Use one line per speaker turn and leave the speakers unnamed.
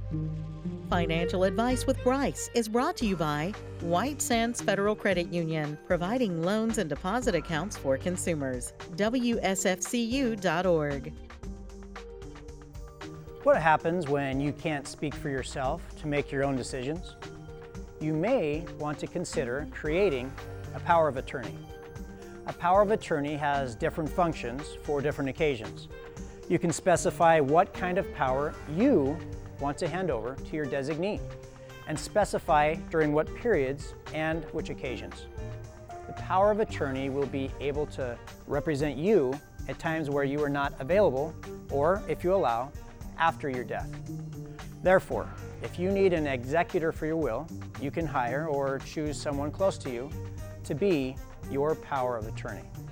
Financial Advice with Bryce is brought to you by White Sands Federal Credit Union, providing loans and deposit accounts for consumers. WSFCU.org.
What happens when you can't speak for yourself to make your own decisions? You may want to consider creating a power of attorney. A power of attorney has different functions for different occasions. You can specify what kind of power you want to hand over to your designee and specify during what periods and which occasions. The power of attorney will be able to represent you at times where you are not available, or, if you allow, after your death. Therefore, if you need an executor for your will, you can hire or choose someone close to you to be your power of attorney.